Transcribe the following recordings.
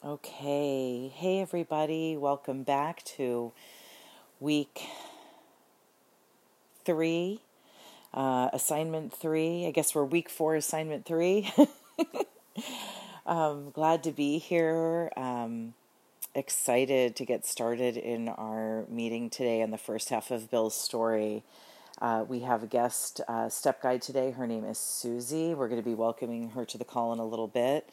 Okay. Hey, everybody. Welcome back to week 3, assignment 3. I guess we're week 4, assignment 3. Glad to be here. Excited to get started in our meeting today in the first half of Bill's story. We have a guest step guide today. Her name is Susie. We're going to be welcoming her to the call in a little bit.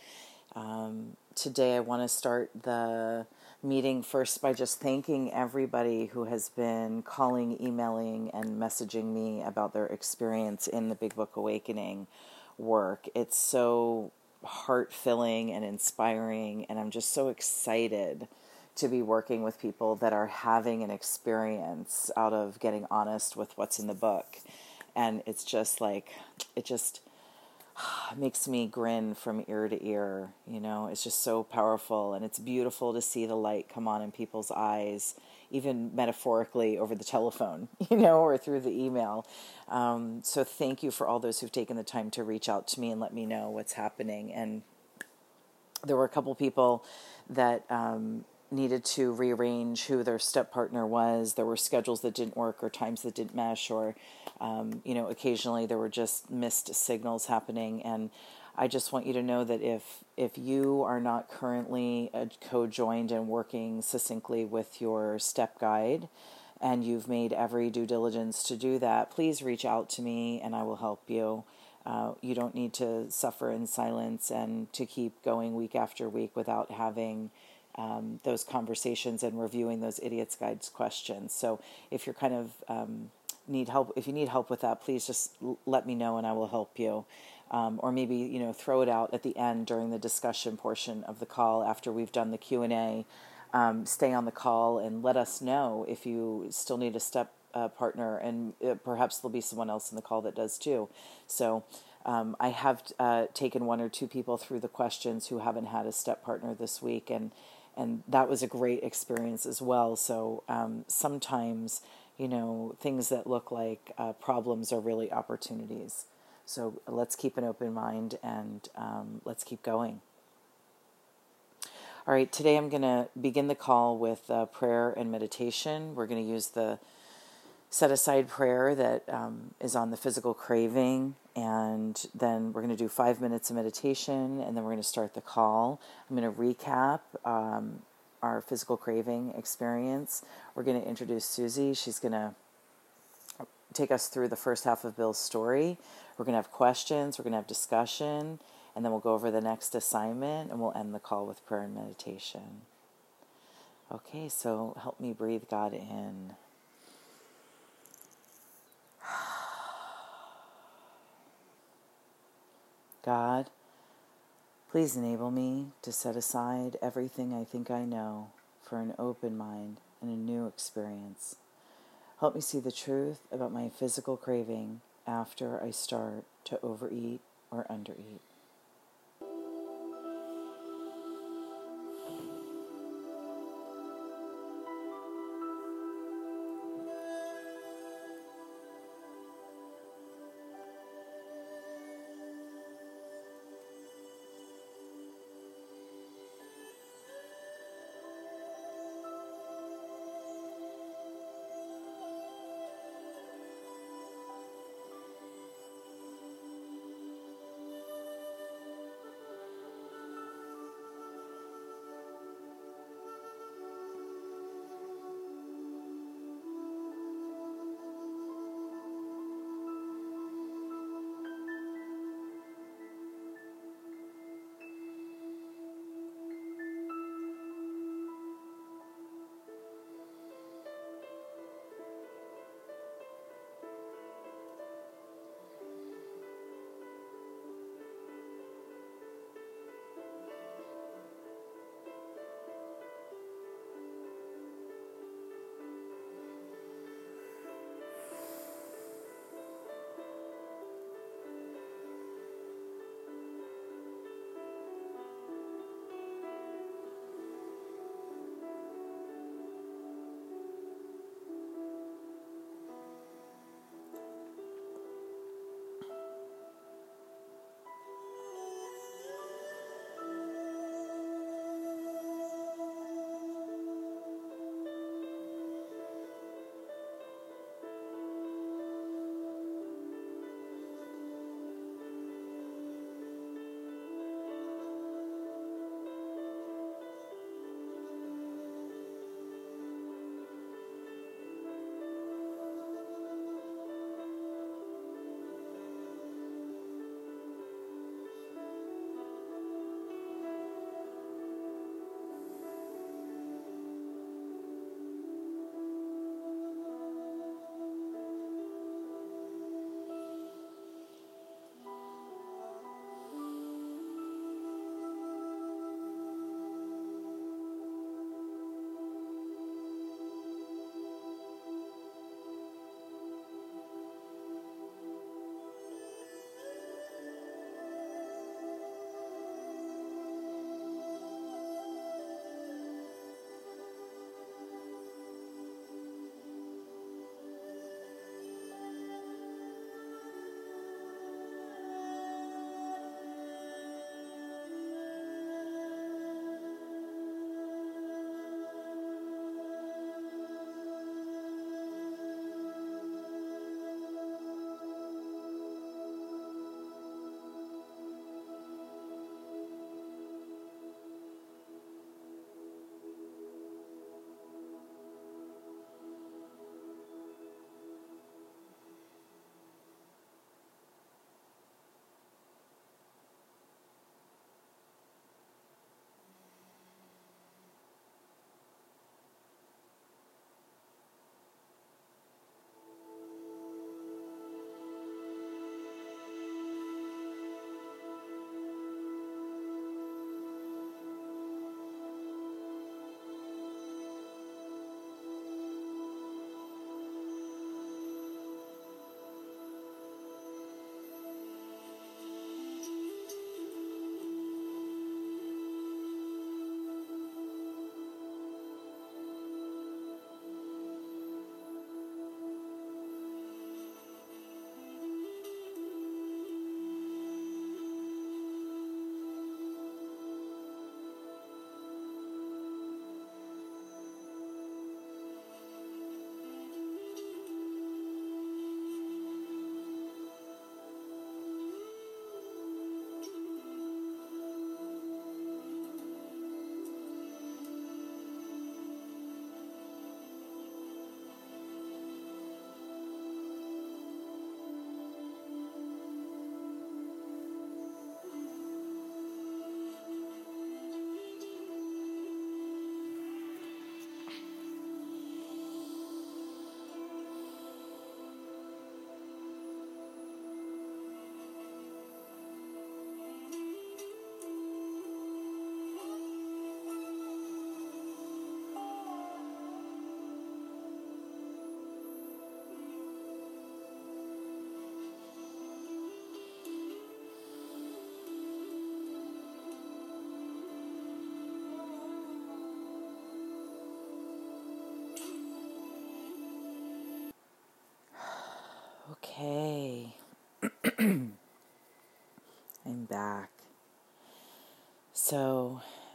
Today I want to start the meeting first by just thanking everybody who has been calling, emailing, and messaging me about their experience in the Big Book Awakening work. It's so heart-filling and inspiring, and I'm just so excited to be working with people that are having an experience out of getting honest with what's in the book. And it's just like, it just makes me grin from ear to ear. It's just so powerful, and it's beautiful to see the light come on in people's eyes, even metaphorically over the telephone, or through the email. So thank you for all those who've taken the time to reach out to me and let me know what's happening. And there were a couple people that needed to rearrange who their step partner was. There were schedules that didn't work or times that didn't mesh, or occasionally there were just missed signals happening. And I just want you to know that if you are not currently co-joined and working succinctly with your step guide, and you've made every due diligence to do that, please reach out to me and I will help you. You don't need to suffer in silence and to keep going week after week without having those conversations and reviewing those Idiot's Guides questions. So if you're kind of need help, if you need help with that, please just let me know and I will help you. Or maybe, throw it out at the end during the discussion portion of the call after we've done the Q&A. Stay on the call and let us know if you still need a step partner, and perhaps there'll be someone else in the call that does too. So I have taken 1 or 2 people through the questions who haven't had a step partner this week, and that was a great experience as well. So sometimes, things that look like problems are really opportunities. So let's keep an open mind and let's keep going. All right, today I'm going to begin the call with prayer and meditation. We're going to use the set-aside prayer that is on the physical craving, and then we're going to do 5 minutes of meditation, and then we're going to start the call. I'm going to recap our physical craving experience. We're going to introduce Susie. She's going to take us through the first half of Bill's story. We're going to have questions, we're going to have discussion, and then we'll go over the next assignment, and we'll end the call with prayer and meditation. Okay, so help me breathe God in. God, please enable me to set aside everything I think I know for an open mind and a new experience. Help me see the truth about my physical craving after I start to overeat or undereat.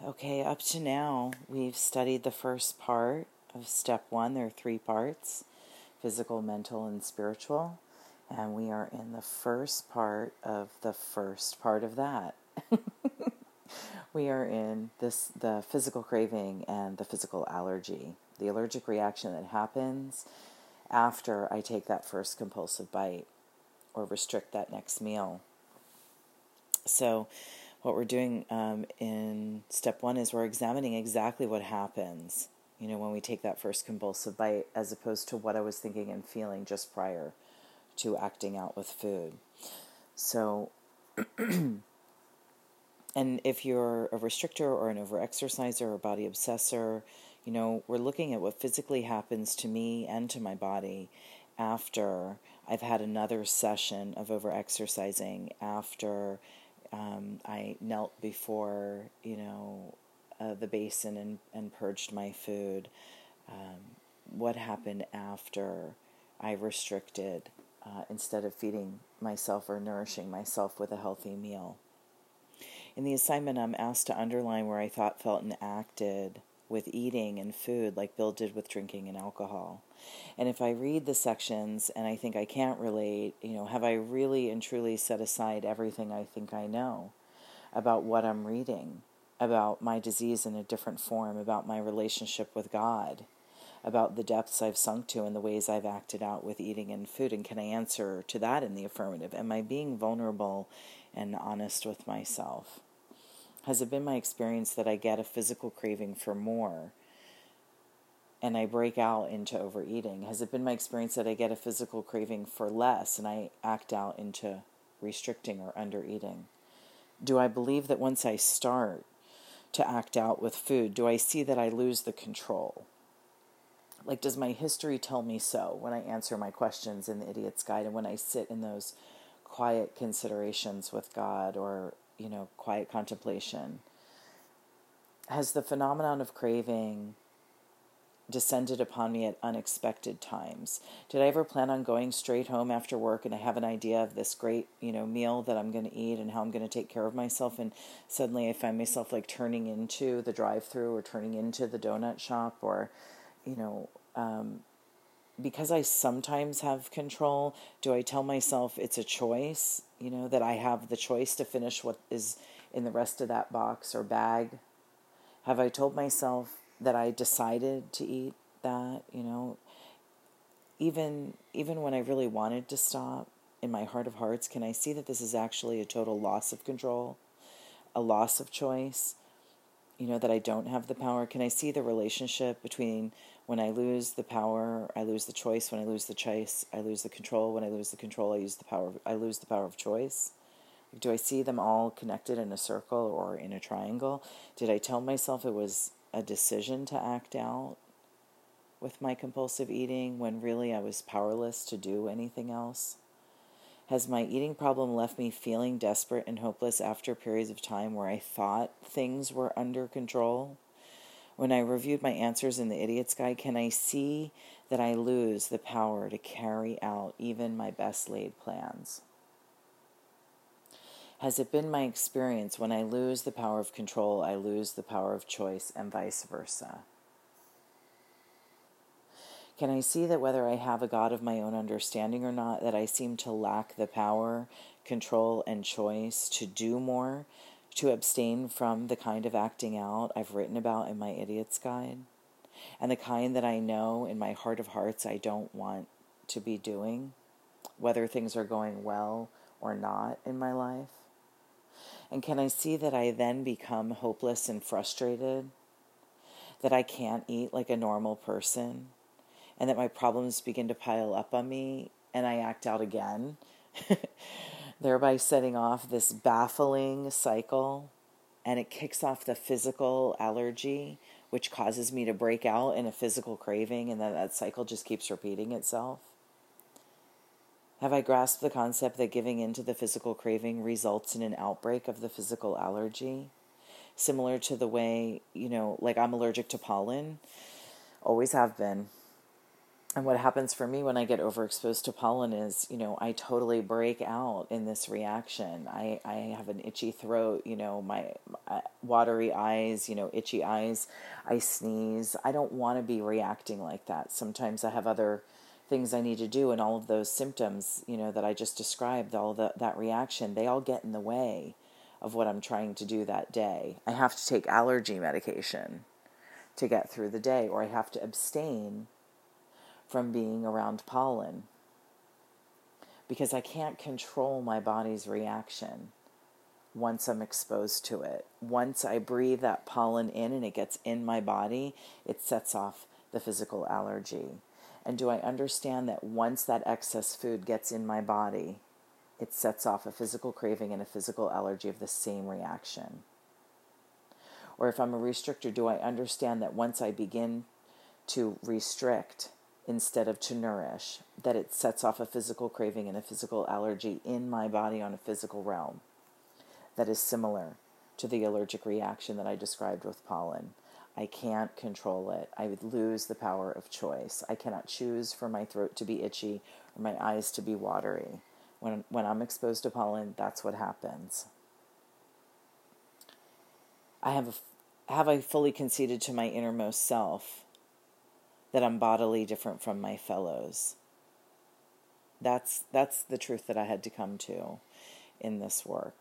Okay, up to now, we've studied the first part of step one. There are 3 parts: physical, mental, and spiritual. And we are in the first part of the first part of that. We are in the physical craving and the physical allergy, the allergic reaction that happens after I take that first compulsive bite or restrict that next meal. So what we're doing in step one is we're examining exactly what happens, when we take that first compulsive bite, as opposed to what I was thinking and feeling just prior to acting out with food. So, and if you're a restrictor or an overexerciser or a body obsessor, we're looking at what physically happens to me and to my body after I've had another session of overexercising, after I knelt before, the basin and purged my food. What happened after I restricted instead of feeding myself or nourishing myself with a healthy meal. In the assignment, I'm asked to underline where I thought, felt, and acted with eating and food like Bill did with drinking and alcohol. And if I read the sections and I think I can't relate, have I really and truly set aside everything I think I know about what I'm reading, about my disease in a different form, about my relationship with God, about the depths I've sunk to and the ways I've acted out with eating and food? And can I answer to that in the affirmative? Am I being vulnerable and honest with myself? Has it been my experience that I get a physical craving for more and I break out into overeating? Has it been my experience that I get a physical craving for less and I act out into restricting or undereating? Do I believe that once I start to act out with food, do I see that I lose the control? Like, does my history tell me so when I answer my questions in the Idiot's Guide and when I sit in those quiet considerations with God or, quiet contemplation? Has the phenomenon of craving descended upon me at unexpected times? Did I ever plan on going straight home after work and I have an idea of this great, meal that I'm going to eat and how I'm going to take care of myself, and suddenly I find myself like turning into the drive-thru or turning into the donut shop, or, because I sometimes have control, do I tell myself it's a choice, that I have the choice to finish what is in the rest of that box or bag? Have I told myself that I decided to eat that, even when I really wanted to stop, in my heart of hearts, can I see that this is actually a total loss of control, a loss of choice, that I don't have the power? Can I see the relationship between when I lose the power, I lose the choice; when I lose the choice, I lose the control; when I lose the control, I lose the power of choice? Do I see them all connected in a circle or in a triangle? Did I tell myself it was a decision to act out with my compulsive eating when really I was powerless to do anything else? Has my eating problem left me feeling desperate and hopeless after periods of time where I thought things were under control? When I reviewed my answers in the Idiot's Guide, can I see that I lose the power to carry out even my best laid plans? Has it been my experience when I lose the power of control, I lose the power of choice, and vice versa? Can I see that whether I have a God of my own understanding or not, that I seem to lack the power, control, and choice to do more, to abstain from the kind of acting out I've written about in my Idiot's Guide, and the kind that I know in my heart of hearts I don't want to be doing, whether things are going well or not in my life? And can I see that I then become hopeless and frustrated, that I can't eat like a normal person, and that my problems begin to pile up on me and I act out again, thereby setting off this baffling cycle, and it kicks off the physical allergy, which causes me to break out in a physical craving, and then that cycle just keeps repeating itself? Have I grasped the concept that giving in to the physical craving results in an outbreak of the physical allergy? Similar to the way, like I'm allergic to pollen, always have been. And what happens for me when I get overexposed to pollen is, I totally break out in this reaction. I have an itchy throat, my watery eyes, itchy eyes. I sneeze. I don't want to be reacting like that. Sometimes I have other things I need to do, and all of those symptoms, that I just described, all that reaction, they all get in the way of what I'm trying to do that day. I have to take allergy medication to get through the day, or I have to abstain from being around pollen because I can't control my body's reaction once I'm exposed to it. Once I breathe that pollen in and it gets in my body, it sets off the physical allergy. And do I understand that once that excess food gets in my body, it sets off a physical craving and a physical allergy of the same reaction? Or if I'm a restrictor, do I understand that once I begin to restrict instead of to nourish, that it sets off a physical craving and a physical allergy in my body on a physical realm that is similar to the allergic reaction that I described with pollen? I can't control it. I would lose the power of choice. I cannot choose for my throat to be itchy or my eyes to be watery. When I'm exposed to pollen, that's what happens. Have I fully conceded to my innermost self that I'm bodily different from my fellows? That's the truth that I had to come to in this work.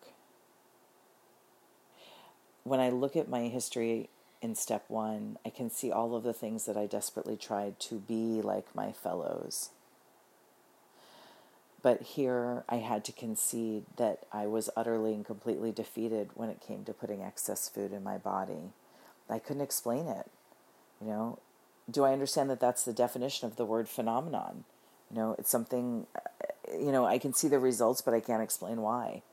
When I look at my history in step 1, I can see all of the things that I desperately tried to be like my fellows. But here I had to concede that I was utterly and completely defeated when it came to putting excess food in my body. I couldn't explain it. Do I understand that that's the definition of the word phenomenon? It's something, I can see the results, but I can't explain why.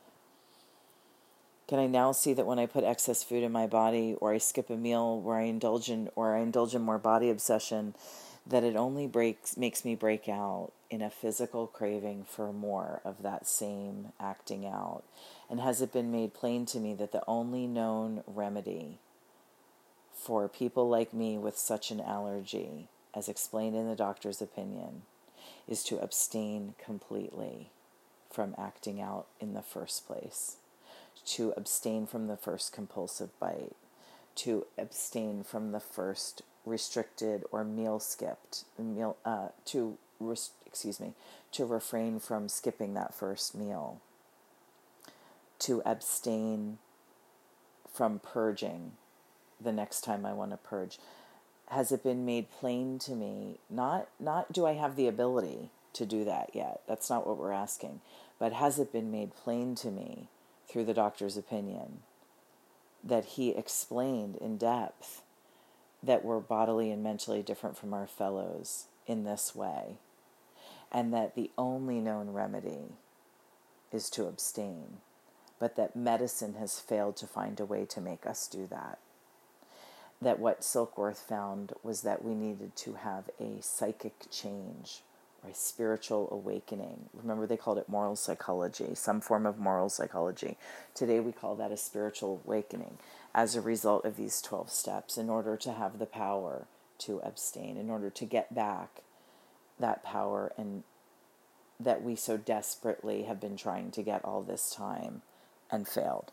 Can I now see that when I put excess food in my body, or I skip a meal, or I indulge in more body obsession, that it only makes me break out in a physical craving for more of that same acting out? And has it been made plain to me that the only known remedy for people like me with such an allergy, as explained in the doctor's opinion, is to abstain completely from acting out in the first place, to abstain from the first compulsive bite, to abstain from the first restricted or meal skipped, to refrain from skipping that first meal, to abstain from purging the next time I want to purge? Has it been made plain to me? Not do I have the ability to do that yet? That's not what we're asking. But has it been made plain to me through the doctor's opinion that he explained in depth that we're bodily and mentally different from our fellows in this way, and that the only known remedy is to abstain, but that medicine has failed to find a way to make us do that? That what Silkworth found was that we needed to have a psychic change or a spiritual awakening. Remember, they called it moral psychology, some form of moral psychology. Today we call that a spiritual awakening as a result of these 12 steps, in order to have the power to abstain, in order to get back that power and that we so desperately have been trying to get all this time and failed.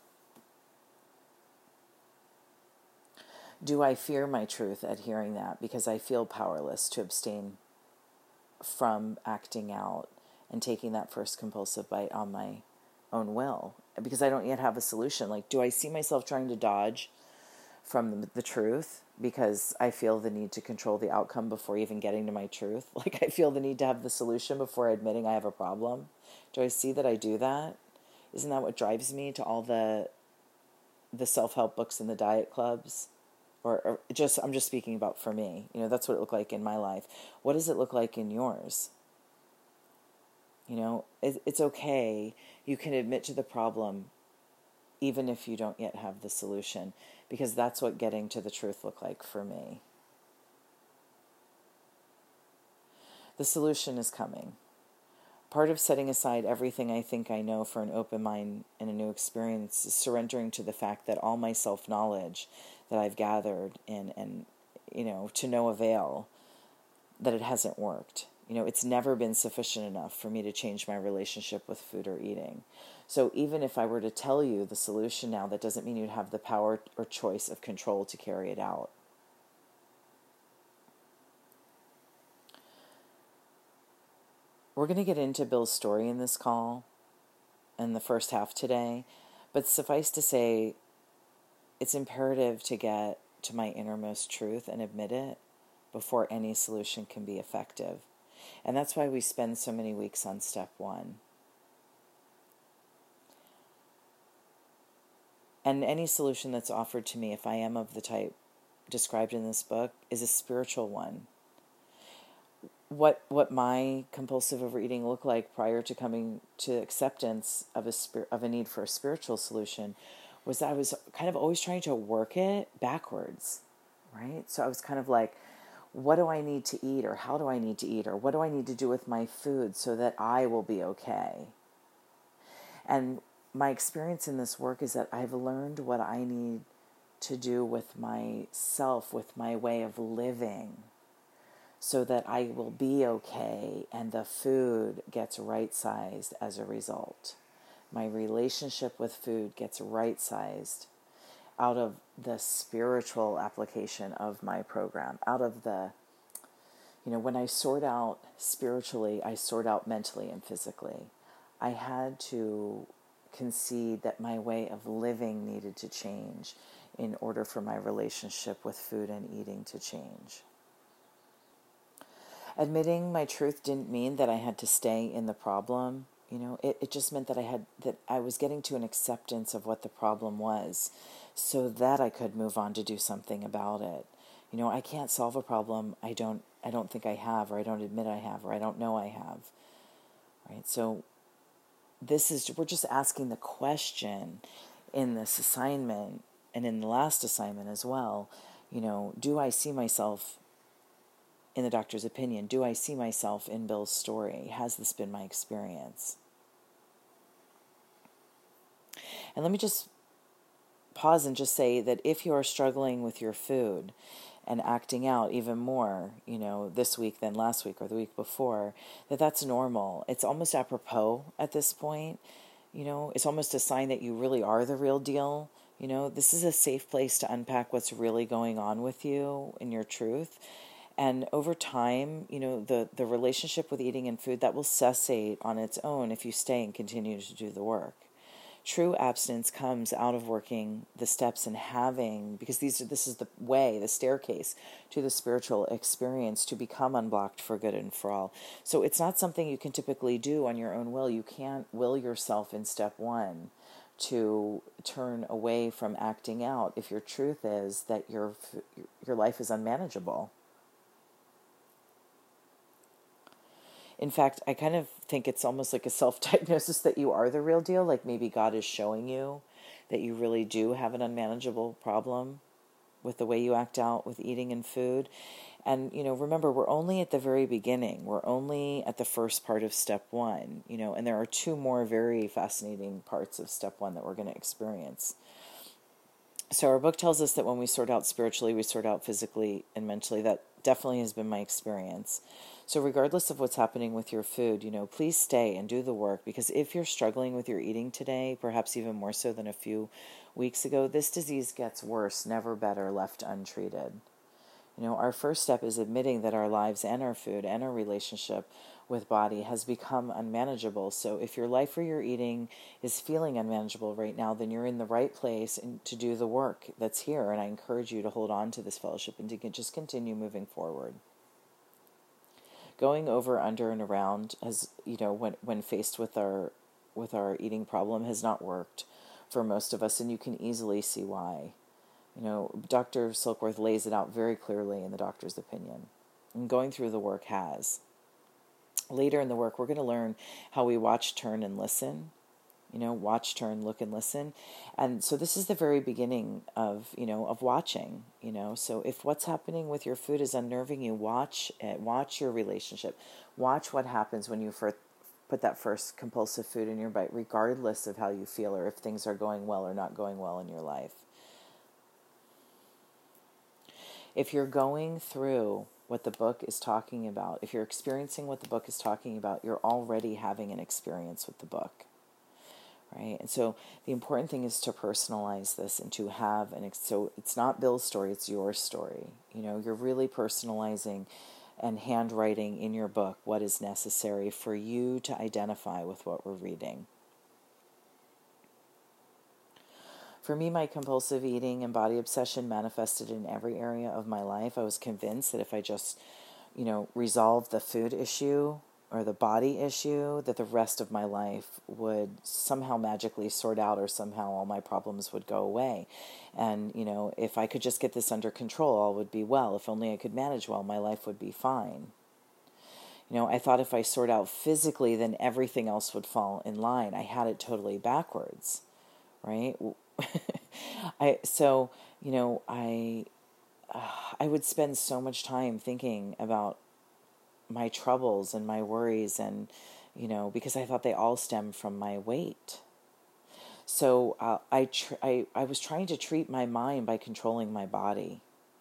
Do I fear my truth at hearing that because I feel powerless to abstain from acting out and taking that first compulsive bite on my own will? Because I don't yet have a solution. Like, do I see myself trying to dodge from the truth because I feel the need to control the outcome before even getting to my truth? Like, I feel the need to have the solution before admitting I have a problem. Do I see that I do that? Isn't that what drives me to all the self-help books and the diet clubs? Or just, I'm just speaking about for me. That's what it looked like in my life. What does it look like in yours? It's okay. You can admit to the problem even if you don't yet have the solution, because that's what getting to the truth looked like for me. The solution is coming. Part of setting aside everything I think I know for an open mind and a new experience is surrendering to the fact that all my self-knowledge that I've gathered and to no avail that it hasn't worked. It's never been sufficient enough for me to change my relationship with food or eating. So even if I were to tell you the solution now, that doesn't mean you'd have the power or choice of control to carry it out. We're going to get into Bill's story in this call in the first half today, but suffice to say, it's imperative to get to my innermost truth and admit it before any solution can be effective. And that's why we spend so many weeks on step one. And any solution that's offered to me, if I am of the type described in this book, is a spiritual one. What my compulsive overeating looked like prior to coming to acceptance of a need for a spiritual solution was that I was kind of always trying to work it backwards, right? So I was kind of like, what do I need to eat, or how do I need to eat, or what do I need to do with my food so that I will be okay? And my experience in this work is that I've learned what I need to do with myself, with my way of living, so that I will be okay and the food gets right-sized as a result. My relationship with food gets right-sized out of the spiritual application of my program, out of the, when I sort out spiritually, I sort out mentally and physically. I had to concede that my way of living needed to change in order for my relationship with food and eating to change. Admitting my truth didn't mean that I had to stay in the problem. It just meant that I was getting to an acceptance of what the problem was so that I could move on to do something about it. I can't solve a problem I don't think I have, or I don't admit I have, or I don't know I have. Right? So we're just asking the question in this assignment and in the last assignment as well. Do I see myself in the doctor's opinion? Do I see myself in Bill's story? Has this been my experience? And let me just pause and just say that if you are struggling with your food and acting out even more, this week than last week or the week before, that's normal. It's almost apropos at this point. It's almost a sign that you really are the real deal. This is a safe place to unpack what's really going on with you in your truth. And over time, the relationship with eating and food, that will cessate on its own if you stay and continue to do the work. True abstinence comes out of working the steps and because this is the way, the staircase to the spiritual experience to become unblocked for good and for all. So it's not something you can typically do on your own will. You can't will yourself in step one to turn away from acting out if your truth is that your life is unmanageable. In fact, I kind of think it's almost like a self-diagnosis that you are the real deal. Like maybe God is showing you that you really do have an unmanageable problem with the way you act out with eating and food. And, remember, we're only at the very beginning. We're only at the first part of step one, and there are two more very fascinating parts of step one that we're going to experience. So our book tells us that when we sort out spiritually, we sort out physically and mentally. That definitely has been my experience. So regardless of what's happening with your food, please stay and do the work, because if you're struggling with your eating today, perhaps even more so than a few weeks ago, this disease gets worse, never better, left untreated. Our first step is admitting that our lives and our food and our relationship with body has become unmanageable. So if your life or your eating is feeling unmanageable right now, then you're in the right place to do the work that's here. And I encourage you to hold on to this fellowship and to just continue moving forward. Going over, under, and around, as when faced with our eating problem, has not worked for most of us, and you can easily see why. Dr. Silkworth lays it out very clearly in the doctor's opinion, and going through the work has. Later in the work, we're going to learn how we watch, turn, and listen. Watch, turn, look, and listen. And so this is the very beginning of watching, So if what's happening with your food is unnerving you, watch it. Watch your relationship. Watch what happens when you put that first compulsive food in your bite, regardless of how you feel or if things are going well or not going well in your life. If you're going through what the book is talking about, if you're experiencing what the book is talking about, you're already having an experience with the book, right? And so the important thing is to personalize this and to have so it's not Bill's story, it's your story. You're really personalizing and handwriting in your book what is necessary for you to identify with what we're reading. For me, my compulsive eating and body obsession manifested in every area of my life. I was convinced that if I just, resolved the food issue or the body issue, that the rest of my life would somehow magically sort out, or somehow all my problems would go away. And, if I could just get this under control, all would be well. If only I could manage well, my life would be fine. I thought if I sort out physically, then everything else would fall in line. I had it totally backwards, right? I would spend so much time thinking about my troubles and my worries, and because I thought they all stemmed from my weight. So I was trying to treat my mind by controlling my body,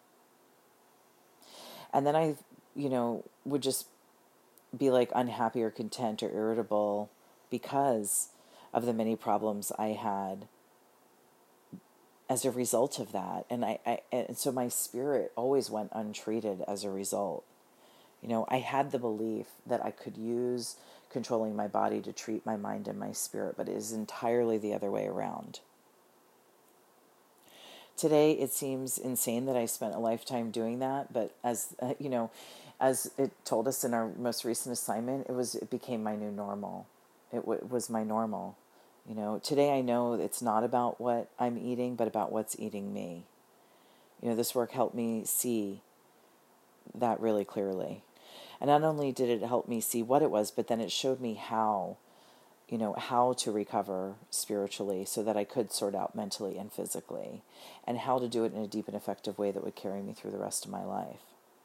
and then I would just be like unhappy or content or irritable because of the many problems I had as a result of that. And so my spirit always went untreated as a result. I had the belief that I could use controlling my body to treat my mind and my spirit, but it is entirely the other way around. Today, it seems insane that I spent a lifetime doing that, but as it told us in our most recent assignment, it became my new normal. It was my normal. Today I know it's not about what I'm eating, but about what's eating me. This work helped me see that really clearly. And not only did it help me see what it was, but then it showed me how to recover spiritually so that I could sort out mentally and physically, and how to do it in a deep and effective way that would carry me through the rest of my life.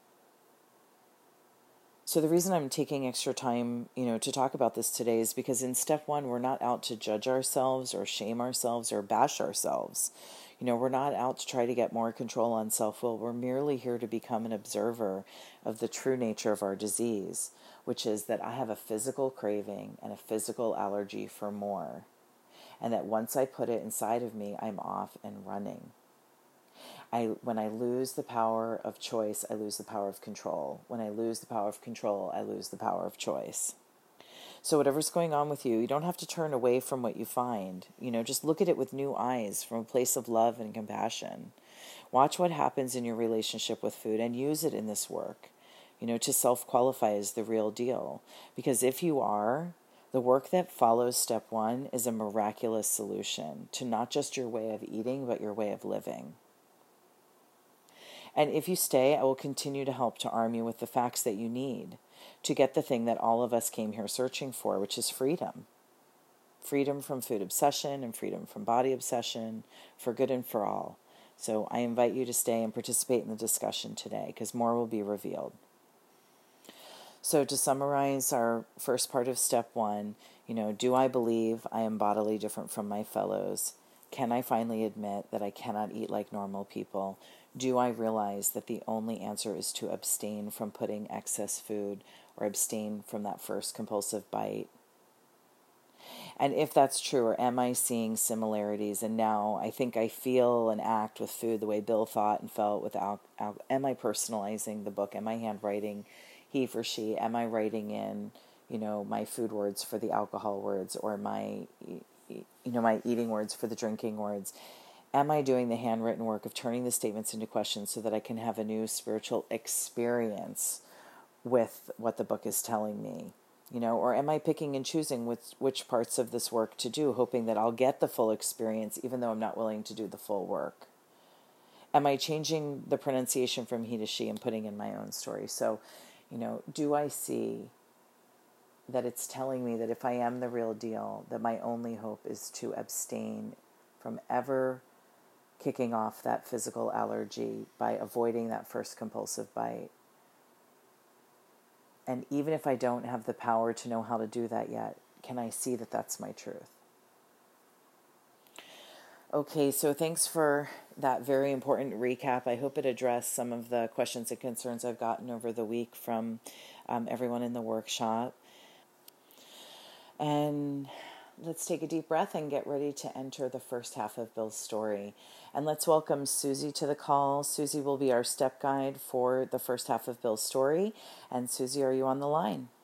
So the reason I'm taking extra time, to talk about this today is because in step 1, we're not out to judge ourselves or shame ourselves or bash ourselves. We're not out to try to get more control on self-will. We're merely here to become an observer of the true nature of our disease, which is that I have a physical craving and a physical allergy for more. And that once I put it inside of me, I'm off and running. When I lose the power of choice, I lose the power of control. When I lose the power of control, I lose the power of choice. So whatever's going on with you, you don't have to turn away from what you find. Just look at it with new eyes from a place of love and compassion. Watch what happens in your relationship with food and use it in this work, to self-qualify as the real deal. Because if you are, the work that follows step 1 is a miraculous solution to not just your way of eating, but your way of living. And if you stay, I will continue to help to arm you with the facts that you need to get the thing that all of us came here searching for, which is freedom. Freedom from food obsession and freedom from body obsession, for good and for all. So I invite you to stay and participate in the discussion today, because more will be revealed. So to summarize our first part of step 1, do I believe I am bodily different from my fellows? Can I finally admit that I cannot eat like normal people? Do I realize that the only answer is to abstain from putting excess food or abstain from that first compulsive bite? And if that's true, or am I seeing similarities? And now I think I feel and act with food the way Bill thought and felt with alcohol. Am I personalizing the book? Am I handwriting he for she? Am I writing in, my food words for the alcohol words, or my eating words for the drinking words? Am I doing the handwritten work of turning the statements into questions so that I can have a new spiritual experience with what the book is telling me? Or am I picking and choosing which parts of this work to do, hoping that I'll get the full experience even though I'm not willing to do the full work? Am I changing the pronunciation from he to she and putting in my own story? So, do I see that it's telling me that if I am the real deal, that my only hope is to abstain from ever kicking off that physical allergy by avoiding that first compulsive bite? And even if I don't have the power to know how to do that yet, can I see that that's my truth? Okay, so thanks for that very important recap. I hope it addressed some of the questions and concerns I've gotten over the week from everyone in the workshop. And let's take a deep breath and get ready to enter the first half of Bill's story. And let's welcome Susie to the call. Susie will be our step guide for the first half of Bill's story. And Susie, are you on the line?